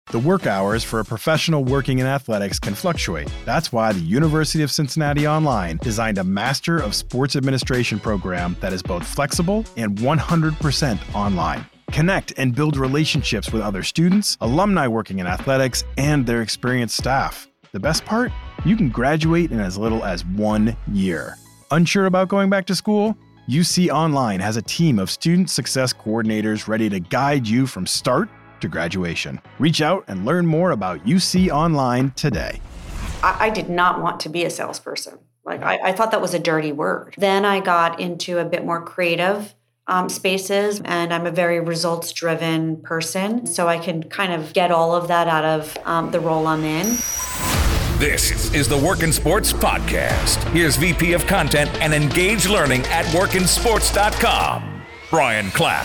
The work hours for a professional working in athletics can fluctuate. That's why the University of Cincinnati Online designed a Master of Sports Administration program that is both flexible and 100% online. Connect and build relationships with other students, alumni working in athletics, and their experienced staff. The best part? You can graduate in as little as 1 year. Unsure about going back to school? UC Online has a team of student success coordinators ready to guide you from start to graduation. Reach out and learn more about UC Online today. I did not want to be a salesperson. I thought that was a dirty word. Then I got into a bit more creative spaces, and I'm a very results-driven person, so I can kind of get all of that out of the role I'm in. This is the Workin' Sports Podcast. Here's VP of Content and Engage Learning at workinsports.com, Brian Clapp.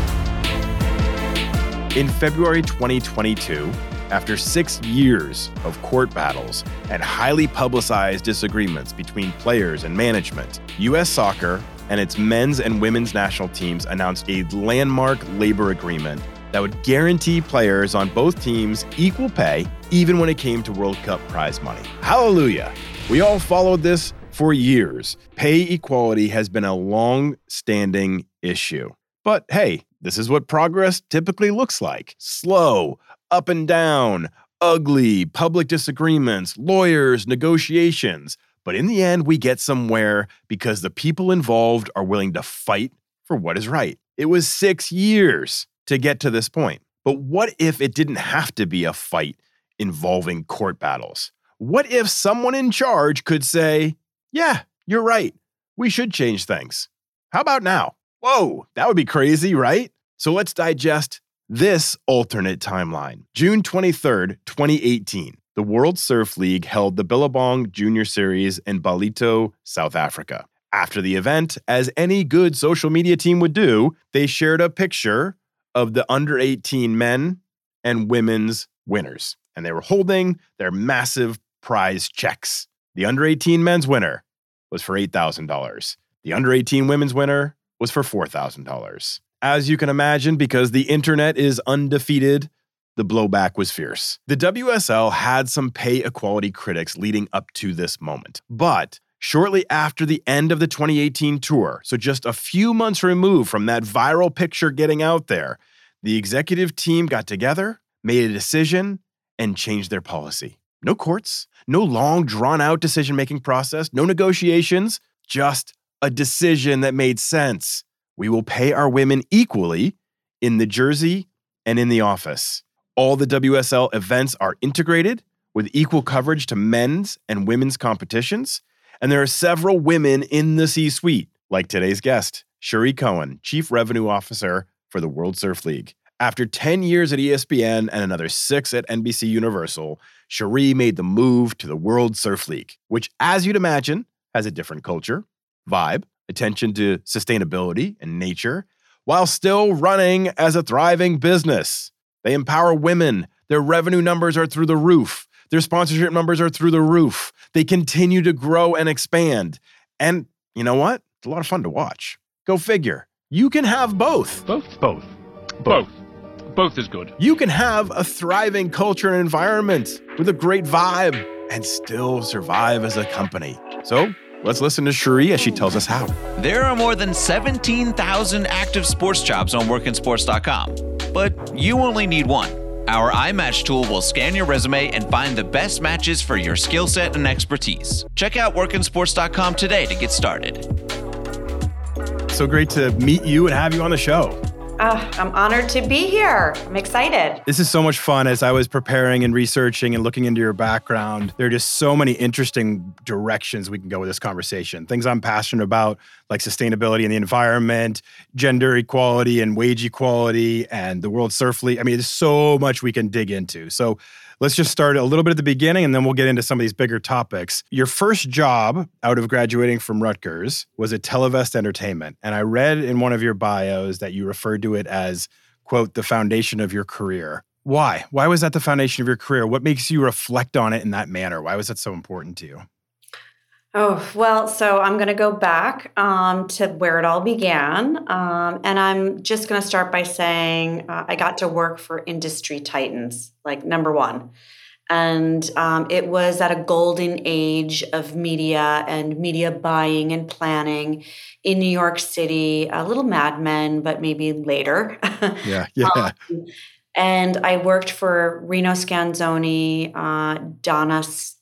In February 2022, after 6 years of court battles and highly publicized disagreements between players and management, U.S. Soccer and its men's and women's national teams announced a landmark labor agreement that would guarantee players on both teams equal pay, even when it came to World Cup prize money. Hallelujah! We all followed this for years. Pay equality has been a long-standing issue. But hey, this is what progress typically looks like. Slow, up and down, ugly, public disagreements, lawyers, negotiations. But in the end, we get somewhere because the people involved are willing to fight for what is right. It was 6 years to get to this point. But what if it didn't have to be a fight involving court battles? What if someone in charge could say, yeah, you're right, we should change things? How about now? Whoa, that would be crazy, right? So let's digest this alternate timeline. June 23rd, 2018, the World Surf League held the Billabong Junior Series in Ballito, South Africa. After the event, as any good social media team would do, they shared a picture of the under-18 men and women's winners, and they were holding their massive prize checks. The under-18 men's winner was for $8,000. The under-18 women's winner was for $4,000. As you can imagine, because the internet is undefeated, the blowback was fierce. The WSL had some pay equality critics leading up to this moment. But shortly after the end of the 2018 tour, so just a few months removed from that viral picture getting out there, the executive team got together, made a decision, and changed their policy. No courts, no long, drawn-out decision-making process, no negotiations, just a decision that made sense. We will pay our women equally in the jersey and in the office. All the WSL events are integrated with equal coverage to men's and women's competitions. And there are several women in the C-suite, like today's guest, Cherie Cohen, Chief Revenue Officer for the World Surf League. After 10 years at ESPN and another 6 at NBC Universal, Cherie made the move to the World Surf League, which, as you'd imagine, has a different culture, vibe, attention to sustainability and nature, while still running as a thriving business. They empower women. Their revenue numbers are through the roof. Their sponsorship numbers are through the roof. They continue to grow and expand. And you know what? It's a lot of fun to watch. Go figure. You can have both. Both is good. You can have a thriving culture and environment with a great vibe and still survive as a company. So let's listen to Cherie as she tells us how. There are more than 17,000 active sports jobs on workinsports.com, but you only need one. Our iMatch tool will scan your resume and find the best matches for your skill set and expertise. Check out workinsports.com today to get started. So great to meet you and have you on the show. I'm honored to be here. I'm excited. This is so much fun. As I was preparing and researching and looking into your background, there are just so many interesting directions we can go with this conversation. Things I'm passionate about, like sustainability and the environment, gender equality and wage equality, and the World Surf League. I mean, there's so much we can dig into. So let's just start a little bit at the beginning, and then we'll get into some of these bigger topics. Your first job out of graduating from Rutgers was at Televest Entertainment. And I read in one of your bios that you referred to it as, quote, the foundation of your career. Why? Why was that the foundation of your career? What makes you reflect on it in that manner? Why was that so important to you? Oh, well, so I'm going to go back to where it all began. And I'm just going to start by saying I got to work for industry titans, like number one. And it was at a golden age of media and media buying and planning in New York City, a little Mad Men, but maybe later. Yeah, yeah. And I worked for Reno Scanzoni, Donna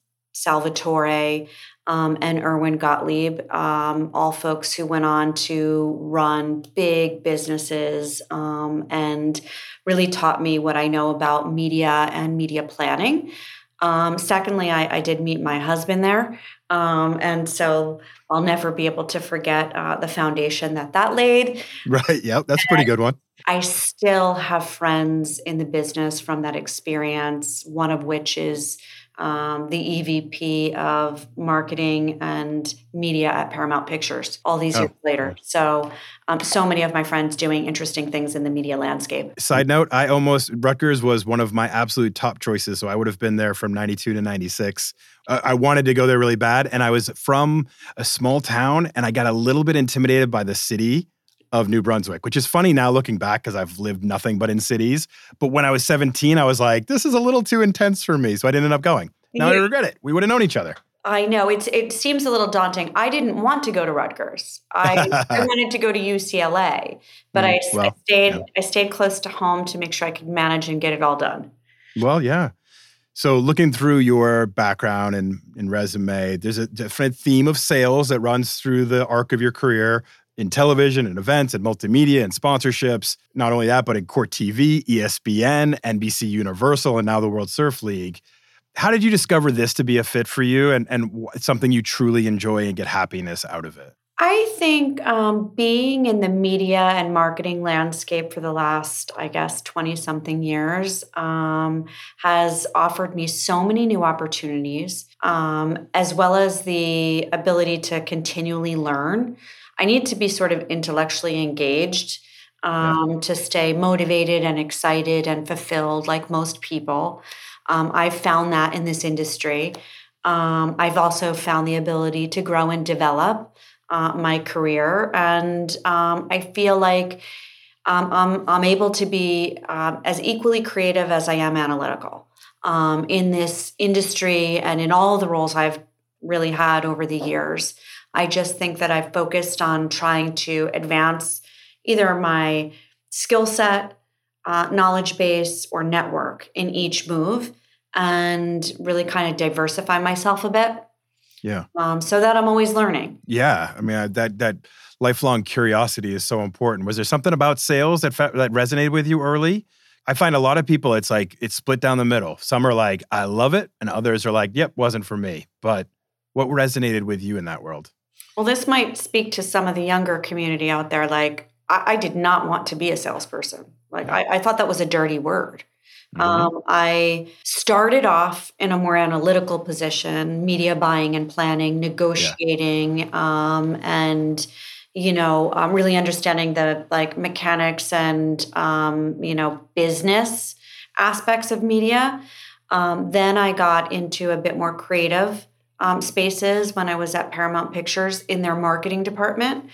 Salvatore, and Erwin Gottlieb, all folks who went on to run big businesses and really taught me what I know about media and media planning. Secondly, I did meet my husband there. And so I'll never be able to forget the foundation that laid. Right. Yep. That's a pretty good one. I still have friends in the business from that experience, one of which is the EVP of marketing and media at Paramount Pictures all these years later. So, so many of my friends doing interesting things in the media landscape. Side note, Rutgers was one of my absolute top choices. So I would have been there from 92 to 96. I wanted to go there really bad. And I was from a small town and I got a little bit intimidated by the city of New Brunswick, which is funny now looking back because I've lived nothing but in cities. But when I was 17, I was like, this is a little too intense for me. So I didn't end up going. Now I regret it. We would have known each other. I know. It seems a little daunting. I didn't want to go to Rutgers. I wanted to go to UCLA, but I stayed close to home to make sure I could manage and get it all done. Well, yeah. So looking through your background and resume, there's a definite theme of sales that runs through the arc of your career. In television and events and multimedia and sponsorships. Not only that, but in Court TV, ESPN, NBC Universal, and now the World Surf League. How did you discover this to be a fit for you and something you truly enjoy and get happiness out of it? I think being in the media and marketing landscape for the last, 20-something years has offered me so many new opportunities, as well as the ability to continually learn. I need to be sort of intellectually engaged to stay motivated and excited and fulfilled like most people. I've found that in this industry. I've also found the ability to grow and develop my career. And I feel like I'm able to be as equally creative as I am analytical in this industry and in all the roles I've really had over the years. I just think that I've focused on trying to advance either my skill set, knowledge base, or network in each move and really kind of diversify myself a bit. Yeah. So that I'm always learning. Yeah. I mean, that lifelong curiosity is so important. Was there something about sales that resonated with you early? I find a lot of people, it's split down the middle. Some are like, I love it. And others are like, yep, wasn't for me. But what resonated with you in that world? Well, this might speak to some of the younger community out there. Like, I did not want to be a salesperson. Like, I thought that was a dirty word. Mm-hmm. I started off in a more analytical position, media buying and planning, negotiating, and, really understanding the mechanics and, business aspects of media. Then I got into a bit more creative spaces when I was at Paramount Pictures in their marketing department.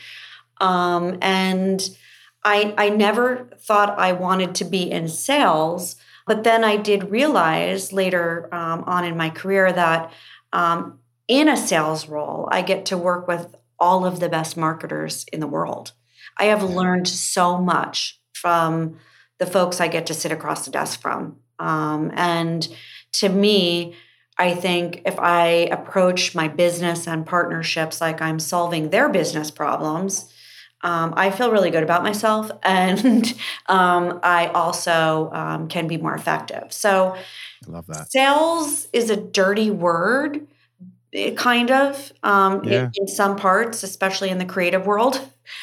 And I never thought I wanted to be in sales, but then I did realize later on in my career that in a sales role, I get to work with all of the best marketers in the world. I have learned so much from the folks I get to sit across the desk from. And to me, I think if I approach my business and partnerships like I'm solving their business problems, I feel really good about myself. And I also can be more effective. So I love that. Sales is a dirty word, kind of, in some parts, especially in the creative world.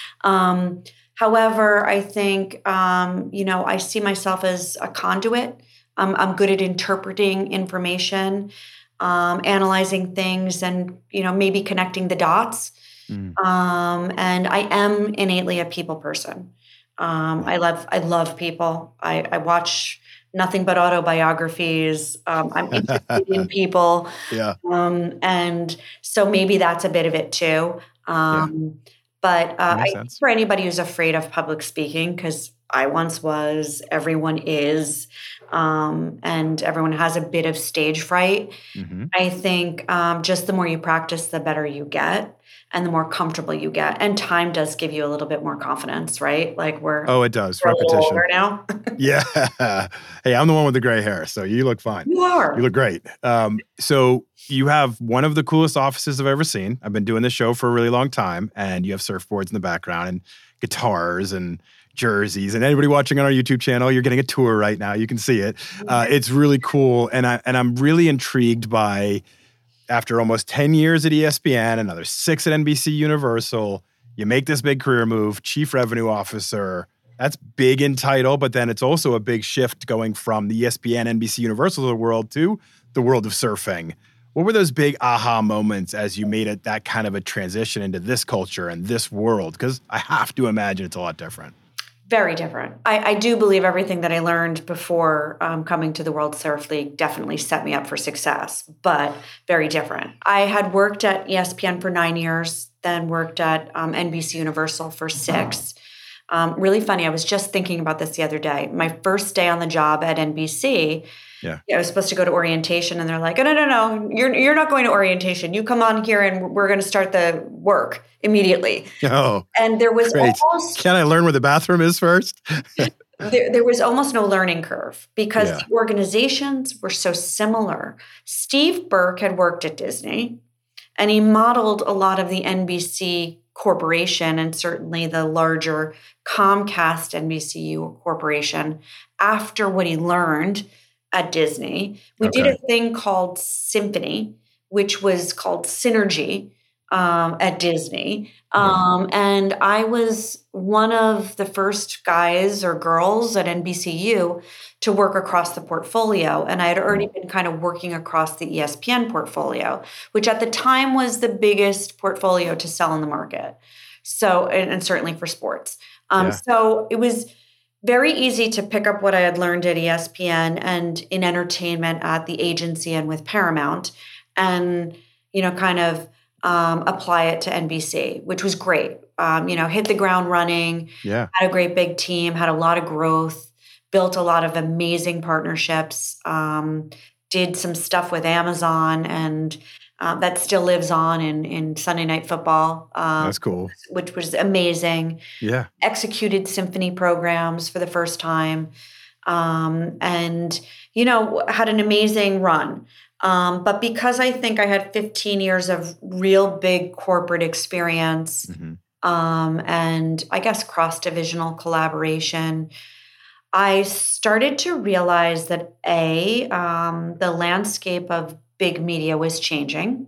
However, I think, I see myself as a conduit. I'm good at interpreting information, analyzing things, and maybe connecting the dots. And I am innately a people person. I love people. I watch nothing but autobiographies. I'm interested in people. Yeah. And so maybe that's a bit of it too. But That makes I think sense. for anybody who's afraid of public speaking, because I once was, everyone is, and everyone has a bit of stage fright. Mm-hmm. I think just the more you practice, the better you get and the more comfortable you get. And time does give you a little bit more confidence, right? Like Oh, it does. we're a little Repetition. older now. Yeah. Hey, I'm the one with the gray hair, so you look fine. You are. You look great. So you have one of the coolest offices I've ever seen. I've been doing this show for a really long time, and you have surfboards in the background and guitars and jerseys. And anybody watching on our YouTube channel, you're getting a tour right now. You can see it. It's really cool, and I'm really intrigued by, after almost 10 years at ESPN, another 6 at NBC Universal, you make this big career move, Chief Revenue Officer. That's big in title, but then it's also a big shift going from the ESPN, NBC Universal world to the world of surfing. What were those big aha moments as you made it that kind of a transition into this culture and this world? Because I have to imagine it's a lot different. Very different. I do believe everything that I learned before coming to the World Surf League definitely set me up for success, but very different. I had worked at ESPN for 9 years, then worked at NBC Universal for 6. Really funny. I was just thinking about this the other day. My first day on the job at NBC, I was supposed to go to orientation, and they're like, "Oh, no, you're not going to orientation. You come on here, and we're going to start the work immediately." Oh, and there was great. almost Can I learn where the bathroom is first? there was almost no learning curve because Yeah. the organizations were so similar. Steve Burke had worked at Disney, and he modeled a lot of the NBC corporation and certainly the larger Comcast NBCU corporation after what he learned at Disney. We did a thing called Symphony, which was called Synergy at Disney. And I was one of the first guys or girls at NBCU to work across the portfolio. And I had already been kind of working across the ESPN portfolio, which at the time was the biggest portfolio to sell in the market. So, and certainly for sports. So it was very easy to pick up what I had learned at ESPN and in entertainment at the agency and with Paramount and, kind of apply it to NBC, which was great. Hit the ground running, had a great big team, had a lot of growth, built a lot of amazing partnerships, did some stuff with Amazon, and that still lives on in Sunday Night Football. That's cool. Which was amazing. Yeah. Executed symphony programs for the first time. And had an amazing run. But because I think I had 15 years of real big corporate experience, and I guess cross-divisional collaboration, I started to realize that the landscape of big media was changing.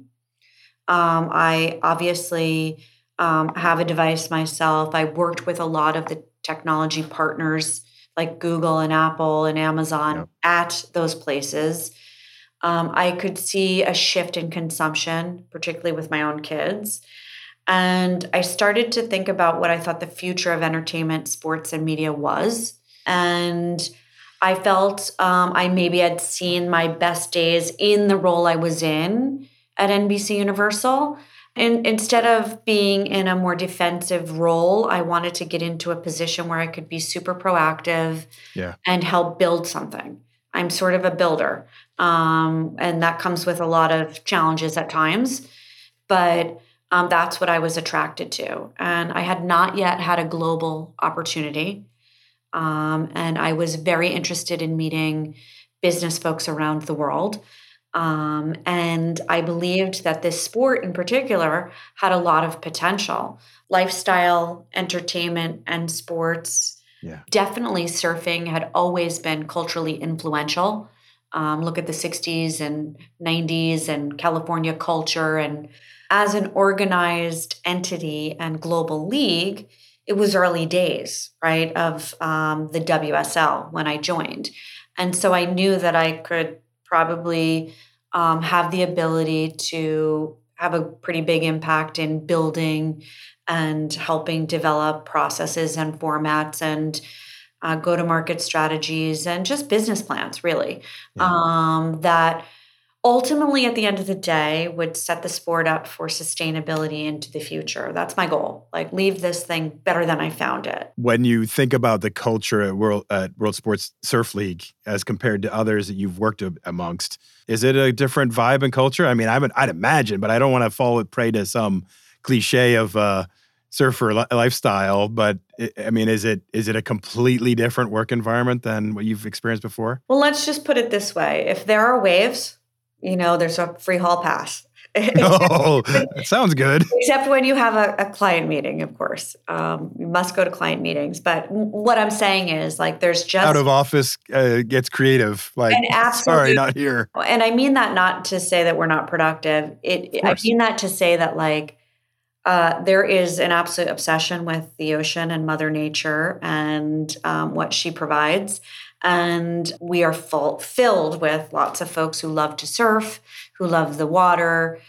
I obviously have a device myself. I worked with a lot of the technology partners like Google and Apple and Amazon at those places. I could see a shift in consumption, particularly with my own kids. And I started to think about what I thought the future of entertainment, sports, and media was. And I felt I maybe had seen my best days in the role I was in at NBC Universal. And instead of being in a more defensive role, I wanted to get into a position where I could be super proactive and help build something. I'm sort of a builder. And that comes with a lot of challenges at times. But that's what I was attracted to. And I had not yet had a global opportunity. And I was very interested in meeting business folks around the world. And I believed that this sport in particular had a lot of potential. Lifestyle, entertainment, and sports. Definitely surfing had always been culturally influential. Look at the 60s and 90s and California culture. And as an organized entity and global league, it was early days, right, of the WSL when I joined. And so I knew that I could probably have the ability to have a pretty big impact in building and helping develop processes and formats and go-to-market strategies, and just business plans, really, Yeah. that ultimately, at the end of the day, would set the sport up for sustainability into the future. That's my goal. Like, leave this thing better than I found it. When you think about the culture at World Sports Surf League as compared to others that you've worked amongst, is it a different vibe and culture? I mean, I'd imagine, but I don't want to fall prey to some cliche of surfer lifestyle. But I mean, is it a completely different work environment than what you've experienced before? Well, let's just put it this way. If there are waves, there's a free hall pass. Oh, that sounds good. Except when you have a client meeting, of course. You must go to client meetings. But what I'm saying is, like, there's just... Out of office gets creative. Like, sorry, not here. And I mean that not to say that we're not productive. I mean that to say that, like, there is an absolute obsession with the ocean and Mother Nature and what she provides. And we are filled with lots of folks who love to surf, who love the water.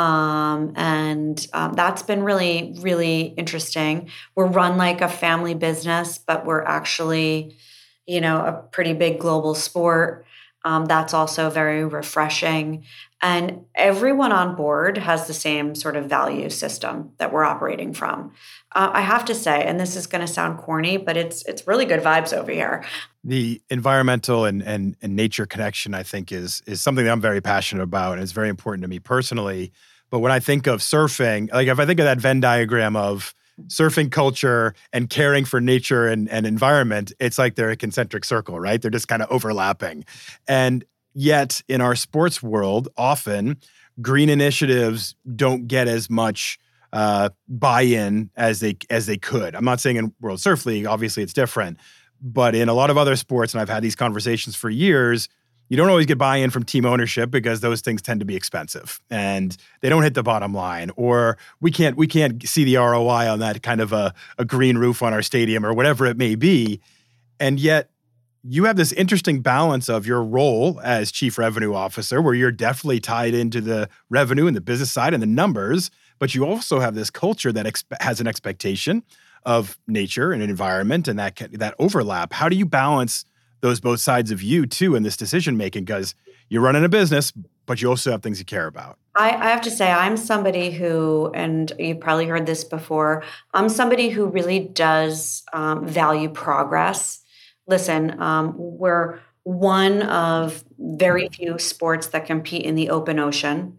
And that's been really, really interesting. We're run like a family business, but we're actually, a pretty big global sport. That's also very refreshing. And everyone on board has the same sort of value system that we're operating from. I have to say, and this is going to sound corny, but it's really good vibes over here. The environmental and nature connection, I think, is something that I'm very passionate about, and it's very important to me personally. But when I think of surfing, like if I think of that Venn diagram of surfing culture and caring for nature and environment, it's like they're a concentric circle, right? They're just kind of overlapping. And yet in our sports world, often green initiatives don't get as much buy-in as they could. I'm not saying in World Surf League, obviously it's different, but in a lot of other sports, and I've had these conversations for years, you don't always get buy-in from team ownership because those things tend to be expensive and they don't hit the bottom line, or we can't see the ROI on that kind of a green roof on our stadium or whatever it may be. And yet you have this interesting balance of your role as chief revenue officer, where you're definitely tied into the revenue and the business side and the numbers, but you also have this culture that has an expectation of nature and environment and that overlap. How do you balance those both sides of you too in this decision making? Because you're running a business, but you also have things you care about. I have to say, I'm somebody who, and you probably heard this before, I'm somebody who really does value progress. Listen, we're one of very few sports that compete in the open ocean.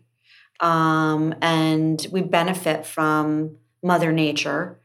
And we benefit from Mother Nature.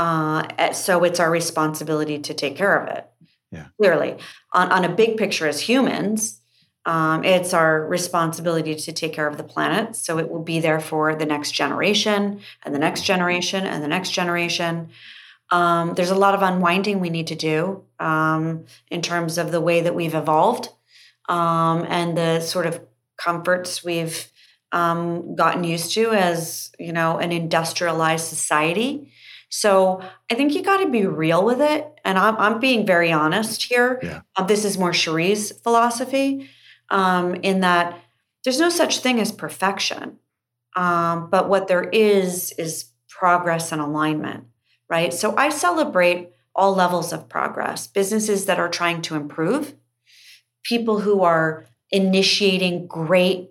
So it's our responsibility to take care of it. Yeah. Clearly. On a big picture as humans, it's our responsibility to take care of the planet. So it will be there for the next generation and the next generation and the next generation. There's a lot of unwinding we need to do in terms of the way that we've evolved and the sort of comforts we've gotten used to as, an industrialized society. So I think you got to be real with it. And I'm being very honest here. Yeah. This is more Cherie's philosophy in that there's no such thing as perfection. But what there is progress and alignment, right? So I celebrate all levels of progress, businesses that are trying to improve, people who are initiating great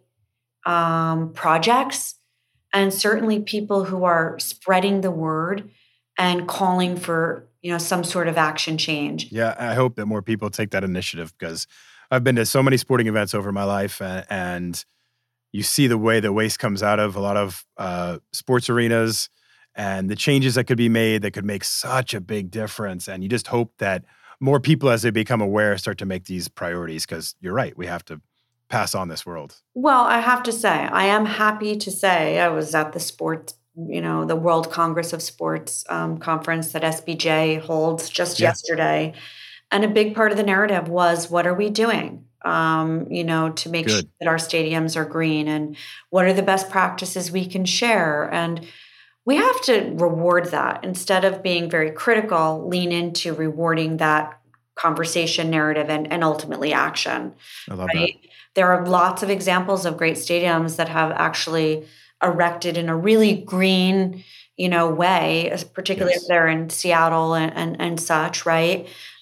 projects, and certainly people who are spreading the word and calling for, some sort of action change. Yeah, I hope that more people take that initiative, because I've been to so many sporting events over my life, and you see the way the waste comes out of a lot of sports arenas and the changes that could be made that could make such a big difference. And you just hope that more people, as they become aware, start to make these priorities, because you're right, we have to pass on this world. Well, I have to say, I am happy to say I was at the sports, the World Congress of Sports conference that SBJ holds just yesterday. And a big part of the narrative was, what are we doing, to make sure that our stadiums are green, and what are the best practices we can share? And we have to reward that instead of being very critical, lean into rewarding that conversation narrative and ultimately action. I love that. There are lots of examples of great stadiums that have actually erected in a really green, way, particularly if they're in Seattle and such, right?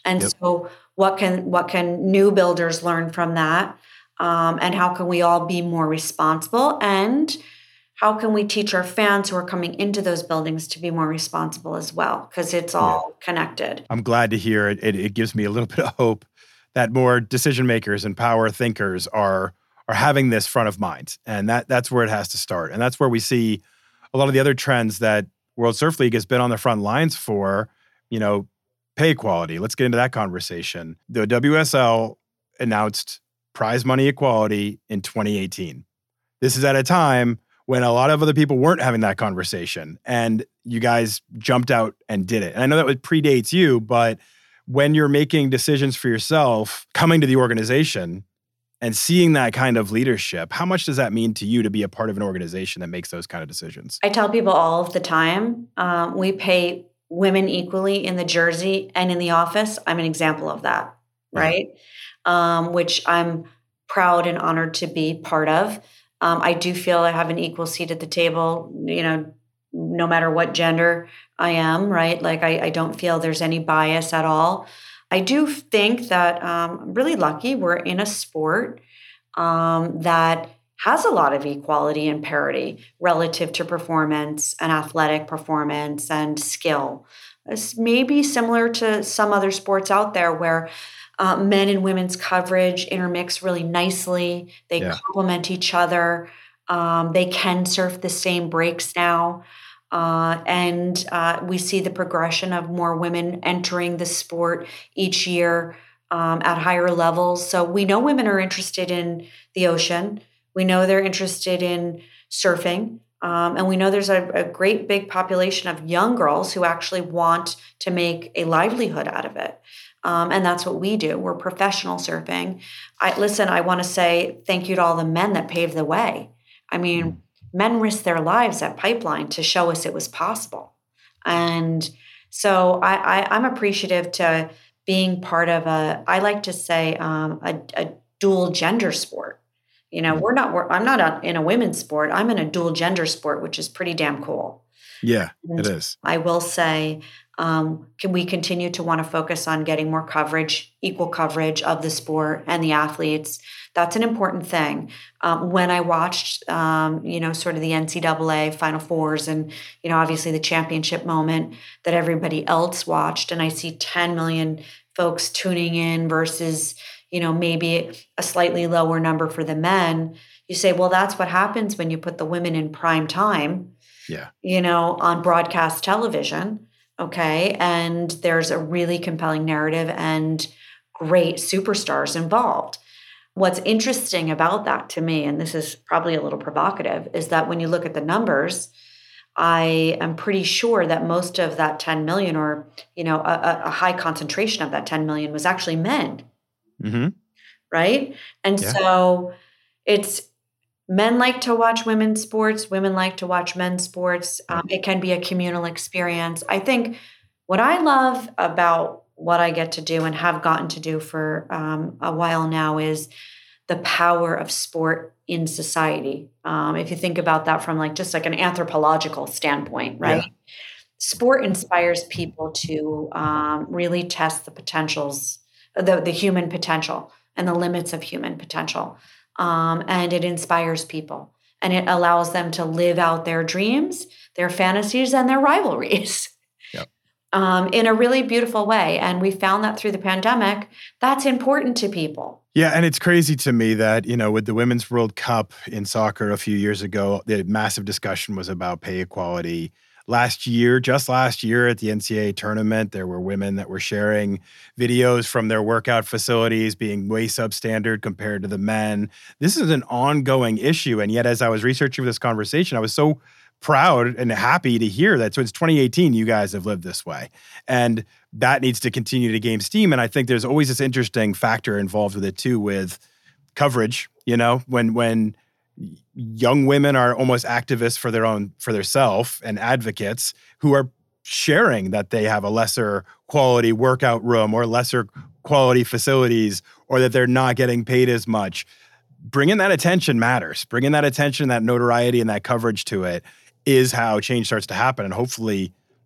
And so what can new builders learn from that? And how can we all be more responsible? And how can we teach our fans who are coming into those buildings to be more responsible as well? Because it's all connected. I'm glad to hear it. It gives me a little bit of hope that more decision makers and power thinkers are having this front of mind. And that's where it has to start. And that's where we see a lot of the other trends that World Surf League has been on the front lines for, pay equality. Let's get into that conversation. The WSL announced prize money equality in 2018. This is at a time when a lot of other people weren't having that conversation, and you guys jumped out and did it. And I know that predates you, but when you're making decisions for yourself, coming to the organization and seeing that kind of leadership, how much does that mean to you to be a part of an organization that makes those kind of decisions? I tell people all of the time, we pay women equally in the jersey and in the office. I'm an example of that, right? Which I'm proud and honored to be part of. I do feel I have an equal seat at the table, no matter what gender I am, right? Like I don't feel there's any bias at all. I do think that I'm really lucky we're in a sport that has a lot of equality and parity relative to performance and athletic performance and skill. It's maybe similar to some other sports out there where men and women's coverage intermix really nicely. They complement each other. They can surf the same breaks now. And we see the progression of more women entering the sport each year at higher levels. So we know women are interested in the ocean. We know they're interested in surfing. And we know there's a great big population of young girls who actually want to make a livelihood out of it. And that's what we do. We're professional surfing. I want to say thank you to all the men that paved the way. I mean, men risked their lives at Pipeline to show us it was possible. And so I'm appreciative to being part of I like to say, a dual gender sport. I'm not in a women's sport. I'm in a dual gender sport, which is pretty damn cool. Yeah, and it is. I will say, can we continue to want to focus on getting more coverage, equal coverage of the sport and the athletes? That's an important thing. When I watched, sort of the NCAA Final Fours and, obviously the championship moment that everybody else watched, and I see 10 million folks tuning in versus, maybe a slightly lower number for the men, you say, well, that's what happens when you put the women in prime time, on broadcast television. Okay. And there's a really compelling narrative and great superstars involved. What's interesting about that to me, and this is probably a little provocative, is that when you look at the numbers, I am pretty sure that most of that 10 million or, a high concentration of that 10 million was actually men. Mm-hmm. Right. And so it's men like to watch women's sports. Women like to watch men's sports. It can be a communal experience. I think what I love about what I get to do and have gotten to do for a while now is the power of sport in society. If you think about that from just an anthropological standpoint, right? Yeah. Sport inspires people to really test the potentials, the human potential and the limits of human potential. And it inspires people and it allows them to live out their dreams, their fantasies, and their rivalries. In a really beautiful way. And we found that through the pandemic, that's important to people. Yeah. And it's crazy to me that, with the Women's World Cup in soccer a few years ago, the massive discussion was about pay equality. Just last year at the NCAA tournament, there were women that were sharing videos from their workout facilities being way substandard compared to the men. This is an ongoing issue. And yet, as I was researching for this conversation, I was so proud and happy to hear that. So it's 2018, you guys have lived this way. And that needs to continue to gain steam. And I think there's always this interesting factor involved with it too, with coverage, when young women are almost activists for their self and advocates who are sharing that they have a lesser quality workout room or lesser quality facilities or that they're not getting paid as much. Bringing that attention matters. Bringing that attention, that notoriety, and that coverage to it is how change starts to happen. And hopefully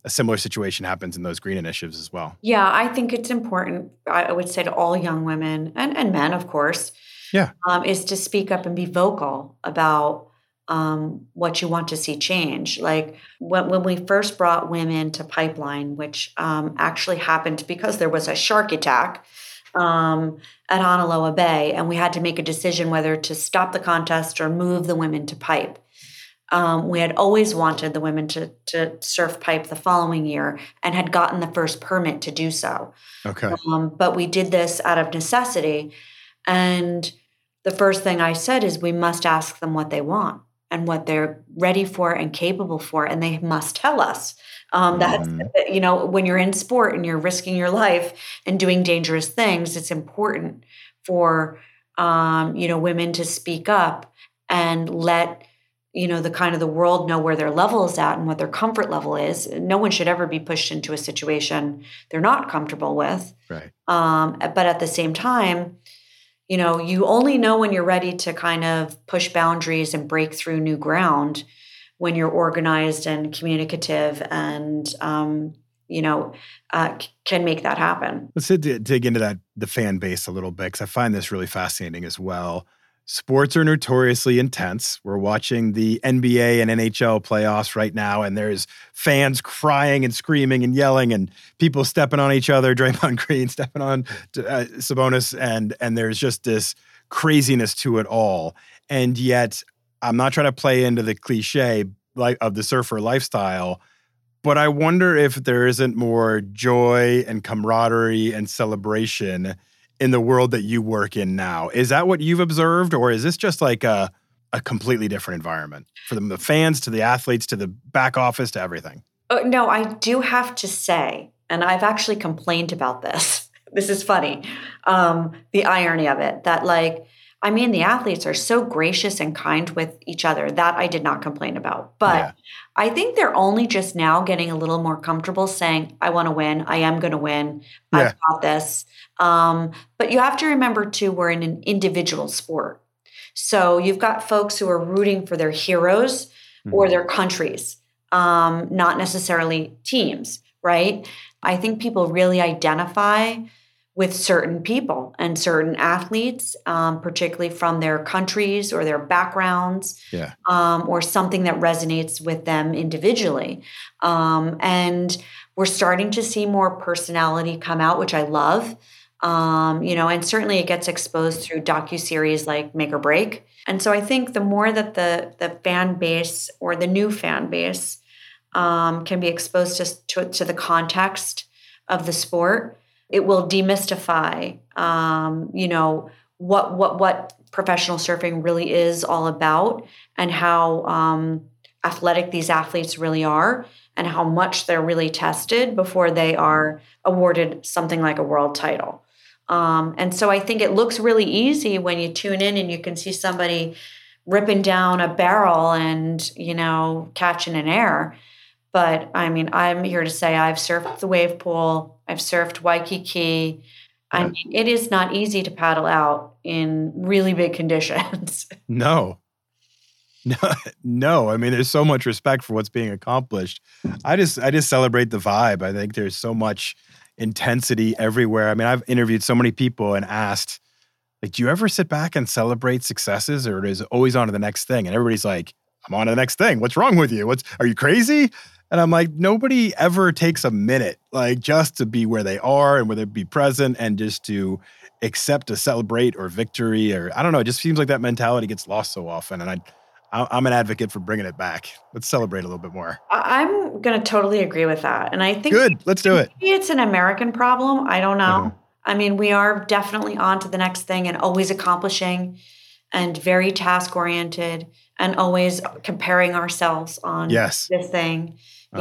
a similar situation happens in those green initiatives as well. Yeah, I think it's important, I would say to all young women and men, of course, Yeah. is to speak up and be vocal about what you want to see change. Like when we first brought women to Pipeline, which actually happened because there was a shark attack at Honolulu Bay, and we had to make a decision whether to stop the contest or move the women to pipe. We had always wanted the women to surf pipe the following year and had gotten the first permit to do so. Okay. But we did this out of necessity. And the first thing I said is we must ask them what they want and what they're ready for and capable for, and they must tell us. That's, when you're in sport and you're risking your life and doing dangerous things, it's important for, women to speak up and let the world know where their level is at and what their comfort level is. No one should ever be pushed into a situation they're not comfortable with. Right. But at the same time, you only know when you're ready to kind of push boundaries and break through new ground when you're organized and communicative and, can make that happen. Let's dig into the fan base a little bit, because I find this really fascinating as well. Sports are notoriously intense. We're watching the NBA and NHL playoffs right now, and there's fans crying and screaming and yelling and people stepping on each other, Draymond Green stepping on Sabonis, and there's just this craziness to it all. And yet, I'm not trying to play into the cliche of the surfer lifestyle, but I wonder if there isn't more joy and camaraderie and celebration in the world that you work in now. Is that what you've observed, or is this just like a completely different environment from the fans to the athletes to the back office to everything? No, I do have to say, and I've actually complained about this. This is funny. The irony of it, that the athletes are so gracious and kind with each other. That I did not complain about. But yeah. I think they're only just now getting a little more comfortable saying, I want to win. I am going to win. I've got this. But you have to remember, too, we're in an individual sport. So you've got folks who are rooting for their heroes or their countries, not necessarily teams, right? I think people really identify with certain people and certain athletes, particularly from their countries or their backgrounds, or something that resonates with them individually. And we're starting to see more personality come out, which I love. And certainly it gets exposed through docuseries like Make or Break. And so I think the more that the fan base or the new fan base can be exposed to the context of the sport, it will demystify, what professional surfing really is all about, and how athletic these athletes really are, and how much they're really tested before they are awarded something like a world title. And so I think it looks really easy when you tune in and you can see somebody ripping down a barrel and, catching an air. But I'm here to say I've surfed the wave pool. I've surfed Waikiki. It is not easy to paddle out in really big conditions. No. There's so much respect for what's being accomplished. I just celebrate the vibe. I think there's so much intensity everywhere. I've interviewed so many people and asked, do you ever sit back and celebrate successes, or is it always on to the next thing? And everybody's like, I'm on to the next thing. What's wrong with you? Are you crazy? And I'm like, nobody ever takes a minute, just to be where they are and whether it be present and just to accept a celebrate or victory, or I don't know. It just seems like that mentality gets lost so often. And I'm an advocate for bringing it back. Let's celebrate a little bit more. I'm going to totally agree with that. And I think good. Let's do it. Maybe it's an American problem. I don't know. We are definitely on to the next thing and always accomplishing and very task oriented and always comparing ourselves on this thing.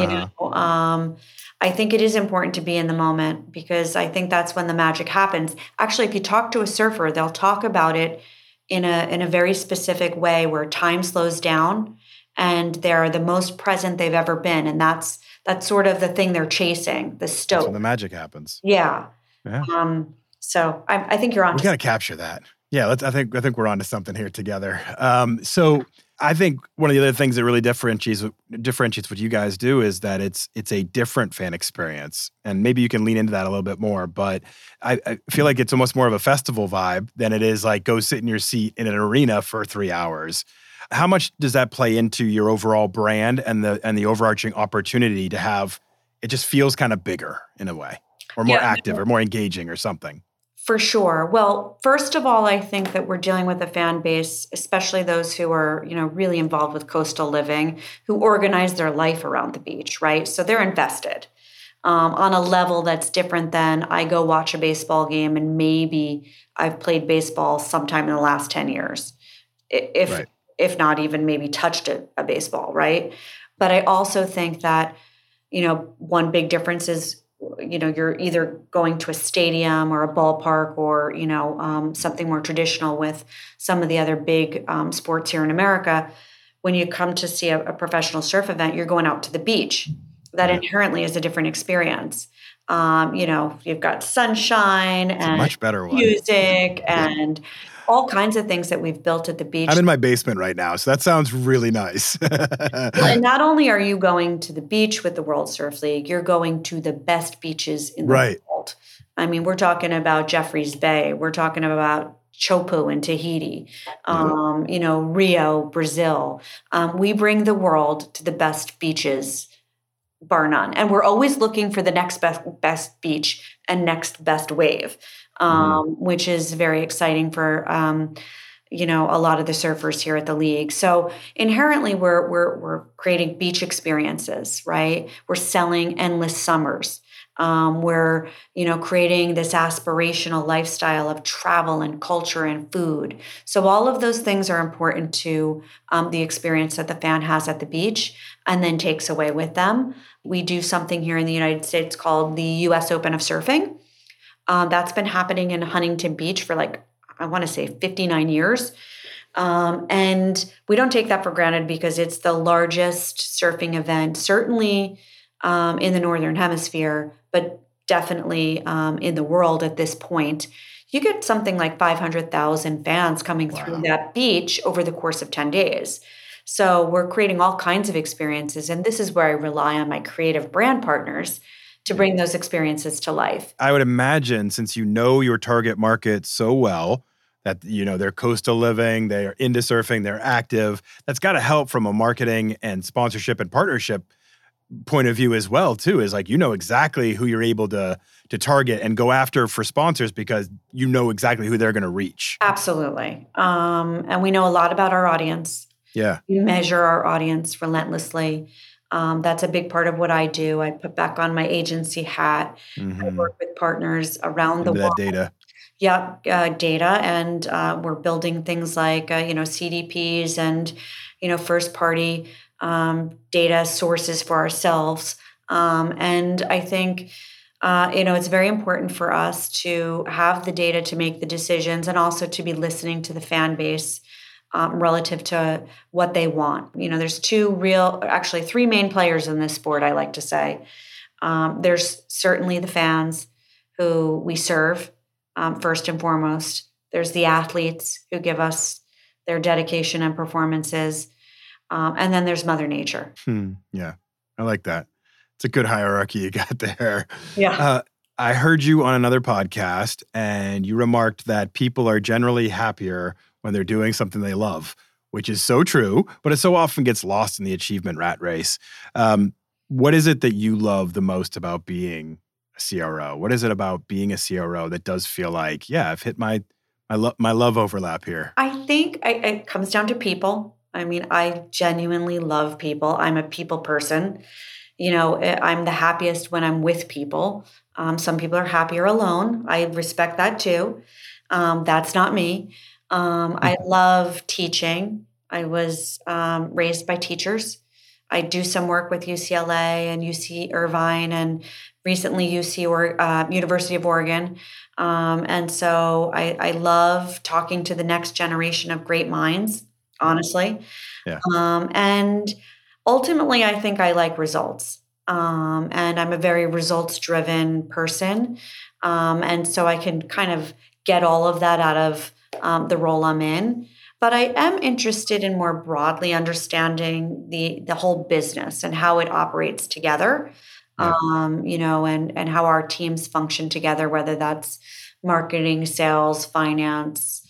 I think it is important to be in the moment, because I think that's when the magic happens. Actually, if you talk to a surfer, they'll talk about it in a very specific way where time slows down and they're the most present they've ever been. And that's sort of the thing they're chasing, the stoke. That's when the magic happens. Yeah. So I think you're on. We got to capture that. Yeah, I think we're onto something here together. So I think one of the other things that really differentiates what you guys do is that it's a different fan experience, and maybe you can lean into that a little bit more. But I feel like it's almost more of a festival vibe than it is like go sit in your seat in an arena for 3 hours. How much does that play into your overall brand and the overarching opportunity to have it just feels kind of bigger in a way, or more active, or more engaging, or something? For sure. Well, first of all, I think that we're dealing with a fan base, especially those who are, really involved with coastal living, who organize their life around the beach, right? So they're invested on a level that's different than I go watch a baseball game and maybe I've played baseball sometime in the last 10 years, if not even maybe touched a baseball, right? But I also think that, one big difference is, you're either going to a stadium or a ballpark or, something more traditional with some of the other big sports here in America. When you come to see a professional surf event, you're going out to the beach. That inherently is a different experience. You've got sunshine and much better one. Music and all kinds of things that we've built at the beach. I'm in my basement right now, so that sounds really nice. And not only are you going to the beach with the World Surf League, you're going to the best beaches in the world. I mean, we're talking about Jeffreys Bay. We're talking about Chopu in Tahiti, Rio, Brazil. We bring the world to the best beaches, bar none. And we're always looking for the next best beach and next best wave, which is very exciting for, a lot of the surfers here at the league. So inherently, we're creating beach experiences, right? We're selling endless summers. We're, creating this aspirational lifestyle of travel and culture and food. So all of those things are important to the experience that the fan has at the beach and then takes away with them. We do something here in the United States called the U.S. Open of Surfing. That's been happening in Huntington Beach for I want to say 59 years. And we don't take that for granted because it's the largest surfing event, certainly in the Northern Hemisphere, but definitely in the world at this point. You get something like 500,000 fans coming through that beach over the course of 10 days. So we're creating all kinds of experiences. And this is where I rely on my creative brand partners to bring those experiences to life. I would imagine, since you know your target market so well, that, they're coastal living, they're into surfing, they're active, that's got to help from a marketing and sponsorship and partnership point of view as well, too, is exactly who you're able to target and go after for sponsors because you know exactly who they're going to reach. Absolutely. And we know a lot about our audience. Yeah. We measure our audience relentlessly. That's a big part of what I do. I put back on my agency hat. I work with partners around the world. That data. Yeah, data. And we're building things like, CDPs and, first party data sources for ourselves. And I think, it's very important for us to have the data to make the decisions and also to be listening to the fan base relative to what they want. There's three main players in this sport, I like to say. There's certainly the fans who we serve, first and foremost. There's the athletes who give us their dedication and performances. And then there's Mother Nature. Yeah, I like that. It's a good hierarchy you got there. Yeah. I heard you on another podcast, and you remarked that people are generally happier when they're doing something they love, which is so true, but it so often gets lost in the achievement rat race. What is it that you love the most about being a CRO? What is it about being a CRO that does feel like, I've hit my love overlap here? I think it comes down to people. I mean, I genuinely love people. I'm a people person. I'm the happiest when I'm with people. Some people are happier alone. I respect that too. That's not me. I love teaching. I was raised by teachers. I do some work with UCLA and UC Irvine and recently University of Oregon. And so I love talking to the next generation of great minds, honestly. Yeah. And ultimately, I think I like results. And I'm a very results-driven person. And so I can kind of get all of that out of the role I'm in. But I am interested in more broadly understanding the whole business and how it operates together, Yeah. and how our teams function together, whether that's marketing, sales, finance,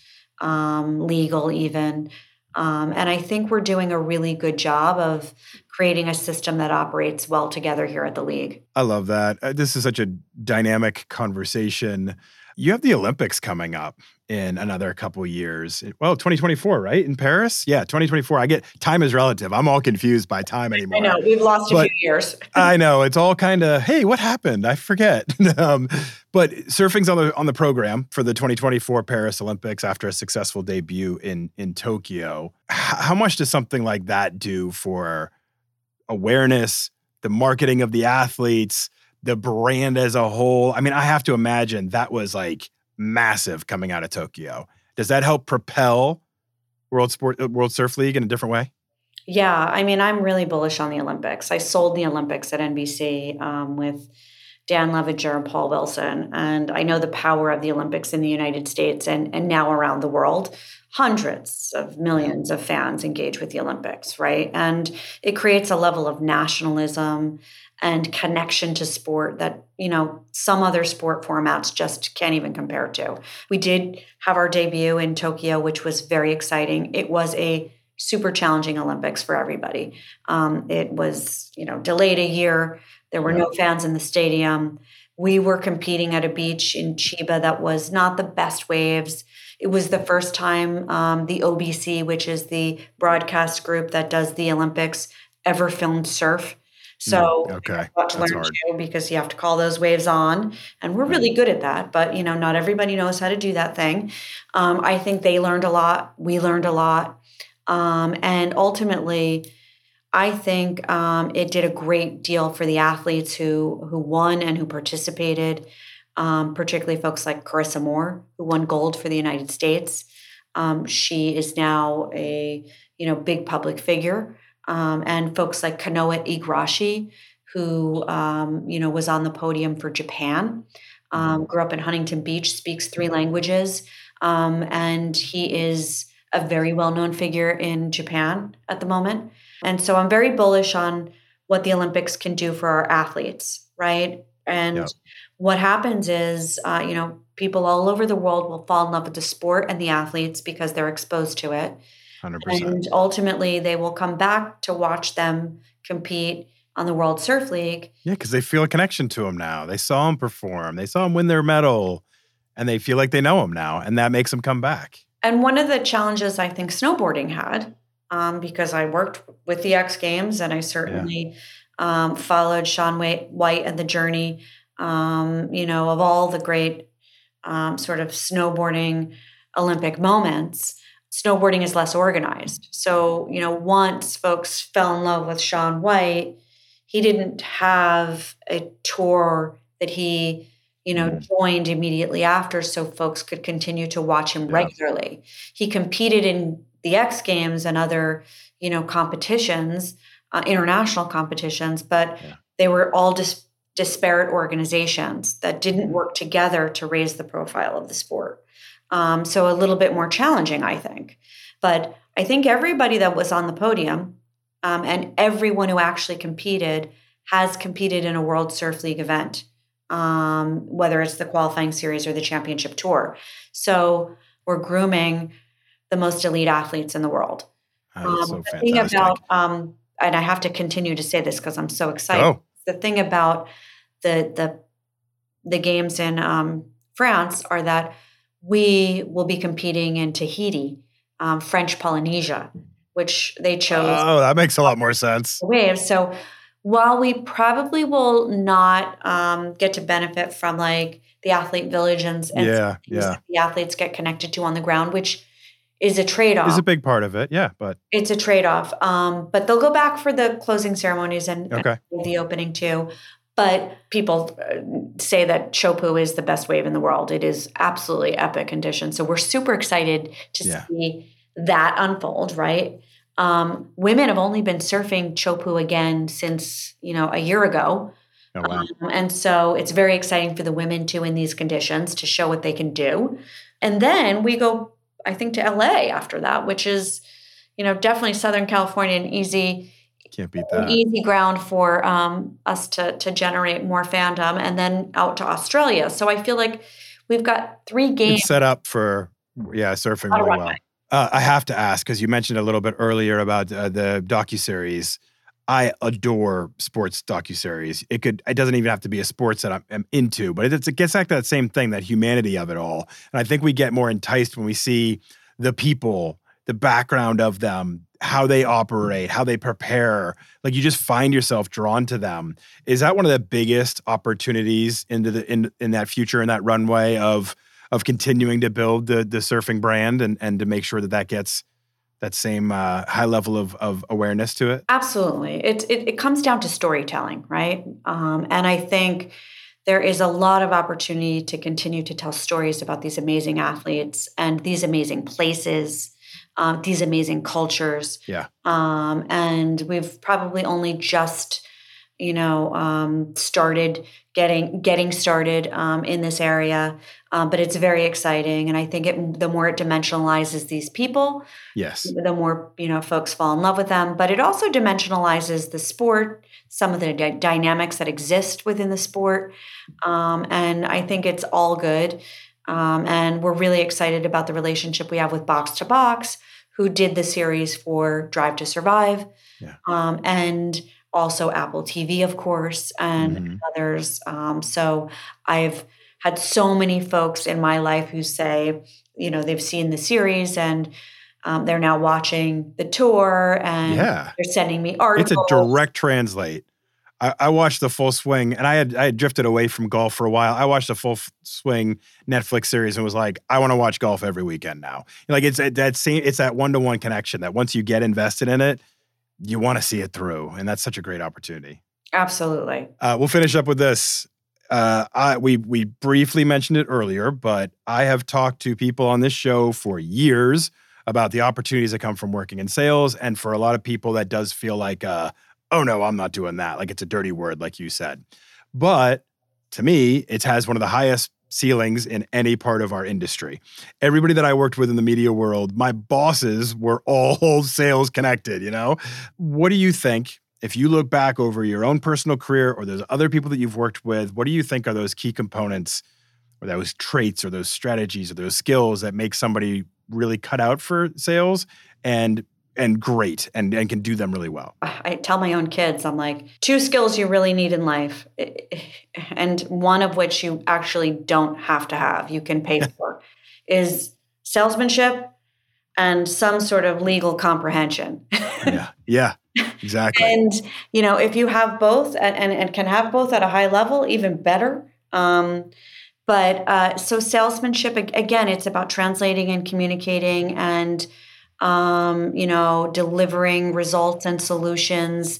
legal even. And I think we're doing a really good job of creating a system that operates well together here at the league. I love that. This is such a dynamic conversation. You have the Olympics coming up in another couple of years. Well, 2024, right? In Paris? Yeah, 2024. Time is relative. I'm all confused by time anymore. I know, we've lost a few years. I know. It's all kind of, hey, what happened? I forget. But surfing's on the program for the 2024 Paris Olympics after a successful debut in Tokyo. How much does something like that do for awareness, the marketing of the athletes, the brand as a whole? I mean, I have to imagine that was like massive coming out of Tokyo. Does that help propel World Surf League in a different way? Yeah, I mean, I'm really bullish on the Olympics. I sold the Olympics at NBC with Dan Levinger and Paul Wilson, and I know the power of the Olympics in the United States and now around the world. Hundreds of millions of fans engage with the Olympics, right? And it creates a level of nationalism and connection to sport that, some other sport formats just can't even compare to. We did have our debut in Tokyo, which was very exciting. It was a super challenging Olympics for everybody. It was, delayed a year. There were no fans in the stadium. We were competing at a beach in Chiba that was not the best waves. It was the first time the OBC, which is the broadcast group that does the Olympics, ever filmed surf. So okay. I got to learn too, because you have to call those waves on. And we're really good at that. But, not everybody knows how to do that thing. I think they learned a lot. We learned a lot. And ultimately, I think it did a great deal for the athletes who won and who participated, particularly folks like Carissa Moore, who won gold for the United States. She is now a big public figure, and folks like Kanoa Igarashi, who was on the podium for Japan, grew up in Huntington Beach, speaks 3 languages, and he is a very well-known figure in Japan at the moment. And so I'm very bullish on what the Olympics can do for our athletes, right? And what happens is, people all over the world will fall in love with the sport and the athletes because they're exposed to it. 100%. And ultimately, they will come back to watch them compete on the World Surf League. Yeah, because they feel a connection to them now. They saw them perform. They saw them win their medal, and they feel like they know them now, and that makes them come back. And one of the challenges I think snowboarding had, because I worked with the X Games and I certainly followed Shaun White and the journey, of all the great sort of snowboarding Olympic moments. Snowboarding is less organized. So, once folks fell in love with Shaun White, he didn't have a tour that he joined immediately after so folks could continue to watch him regularly. He competed in the X Games and other, competitions, international competitions, but they were all disparate organizations that didn't work together to raise the profile of the sport. So a little bit more challenging, I think. But I think everybody that was on the podium and everyone who actually competed has competed in a World Surf League event. Whether it's the qualifying series or the championship tour. So we're grooming the most elite athletes in the world. That's so the thing fantastic. about, and I have to continue to say this because I'm so excited. The thing about the games in France are that we will be competing in Tahiti, French Polynesia, which they chose. Oh, that makes a lot more sense. Waves. So while we probably will not get to benefit from like the athlete village and that the athletes get connected to on the ground, which is a trade-off. Is a big part of it, but it's a trade-off. But they'll go back for the closing ceremonies and the opening too. But people say that Chopu is the best wave in the world. It is absolutely epic conditions. So we're super excited to see that unfold, right? Women have only been surfing Chopu again since, a year ago. Oh, wow. And so it's very exciting for the women too in these conditions to show what they can do. And then we go I think, to LA after that, which is, definitely Southern California, an easy Can't beat that. easy ground for us to generate more fandom, and then out to Australia. So I feel like we've got 3 games. It's set up for, surfing really well. I have to ask, because you mentioned a little bit earlier about the docuseries. I adore sports docuseries. It doesn't even have to be a sports that I'm into, but it gets back to that same thing, that humanity of it all. And I think we get more enticed when we see the people, the background of them, how they operate, how they prepare. Like, you just find yourself drawn to them. Is that one of the biggest opportunities into in that future, in that runway of continuing to build the surfing brand and to make sure that gets that same high level of awareness to it? Absolutely. It comes down to storytelling, right? And I think there is a lot of opportunity to continue to tell stories about these amazing athletes and these amazing places, these amazing cultures. Yeah. And we've probably only just, started getting started in this area. But it's very exciting. And I think the more it dimensionalizes these people, yes, the more, folks fall in love with them. But it also dimensionalizes the sport, some of the dynamics that exist within the sport. And I think it's all good. And we're really excited about the relationship we have with Box to Box, who did the series for Drive to Survive. Yeah. And also Apple TV, of course, and others. So I've had so many folks in my life who say, they've seen the series and they're now watching the tour, and they're sending me articles. It's a direct translate. I watched the Full Swing, and I had drifted away from golf for a while. I watched the Full Swing Netflix series and was like, I want to watch golf every weekend now. Like, it's that one-to-one connection that once you get invested in it, you want to see it through. And that's such a great opportunity. Absolutely. We'll finish up with this. We briefly mentioned it earlier, but I have talked to people on this show for years about the opportunities that come from working in sales. And for a lot of people, that does feel like, oh no, I'm not doing that. Like, it's a dirty word, like you said. But to me, it has one of the highest ceilings in any part of our industry. Everybody that I worked with in the media world, my bosses were all sales connected, What do you think, if you look back over your own personal career or those other people that you've worked with, what do you think are those key components or those traits or those strategies or those skills that make somebody really cut out for sales and great and can do them really well? I tell my own kids, I'm like, 2 skills you really need in life, and one of which you actually don't have to have, you can pay for, is salesmanship and some sort of legal comprehension. Yeah, exactly. And, if you have both and can have both at a high level, even better. But so salesmanship, again, it's about translating and communicating and delivering results and solutions.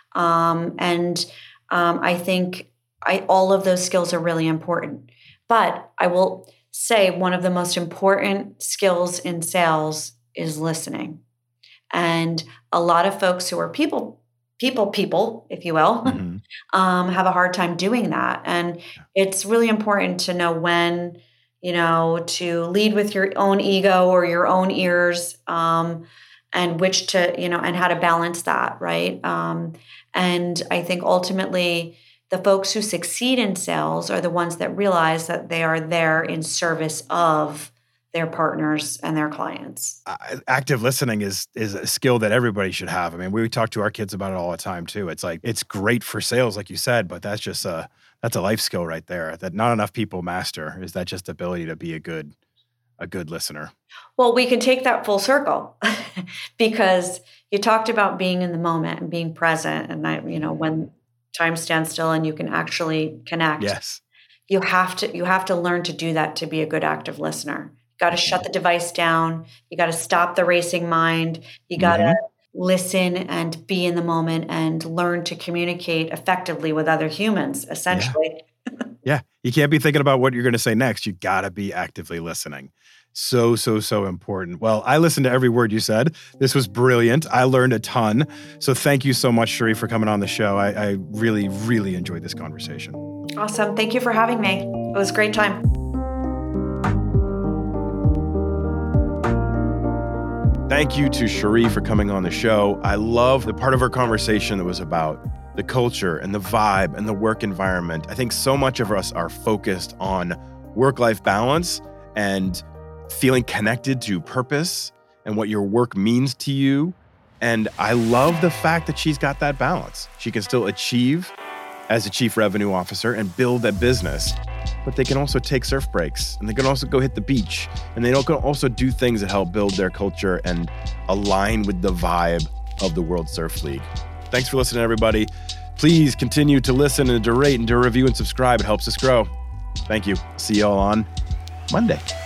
I think all of those skills are really important. But I will say one of the most important skills in sales is listening. And a lot of folks who are people, if you will, have a hard time doing that. And it's really important to know when to lead with your own ego or your own ears, and which to, and how to balance that, right? And I think ultimately the folks who succeed in sales are the ones that realize that they are there in service of their partners and their clients. Active listening is a skill that everybody should have. I mean, we talk to our kids about it all the time too. It's like, it's great for sales, like you said, but that's just that's a life skill right there that not enough people master, is that just ability to be a good listener. Well, we can take that full circle because you talked about being in the moment and being present. And when time stands still and you can actually connect. Yes. You have to learn to do that to be a good active listener. You got to shut the device down. You got to stop the racing mind. You got to listen and be in the moment and learn to communicate effectively with other humans, essentially. Yeah. You can't be thinking about what you're going to say next. You got to be actively listening. So important. Well, I listened to every word you said. This was brilliant. I learned a ton. So thank you so much, Cherie, for coming on the show. I really, really enjoyed this conversation. Awesome. Thank you for having me. It was a great time. Thank you to Cherie for coming on the show. I love the part of our conversation that was about the culture and the vibe and the work environment. I think so much of us are focused on work-life balance and feeling connected to purpose and what your work means to you. And I love the fact that she's got that balance. She can still achieve as a chief revenue officer and build that business, but they can also take surf breaks, and they can also go hit the beach, and they can also do things that help build their culture and align with the vibe of the World Surf League. Thanks for listening, everybody. Please continue to listen and to rate and to review and subscribe. It helps us grow. Thank you. See y'all on Monday.